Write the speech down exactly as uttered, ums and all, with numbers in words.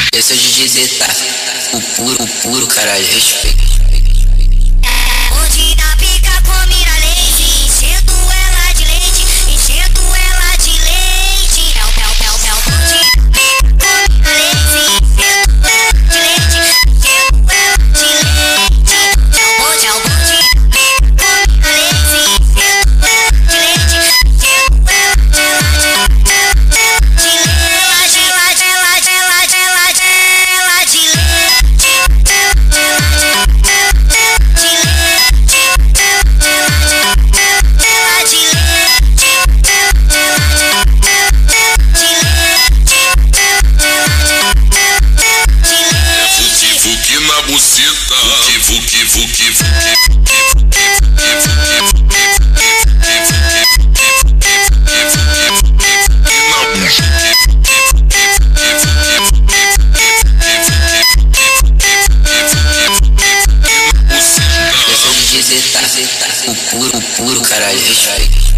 Esse é o D J Zeta, o puro, o puro, caralho, respeito. Onde da pica com mira lazy, enchendo ela de leite, enchendo ela de leite. Pel, pel, pel, pel. Onde da pica com mira lazy, enchendo ela de leite, enchendo ela de leite. Onde é o bonde da pica com mira lazy, enchendo ela de leite, enchendo ela de leite. Na buceta, vuki, vuki, vuki, Esse é o D J Zeta, o puro, o puro, caralho, respeito.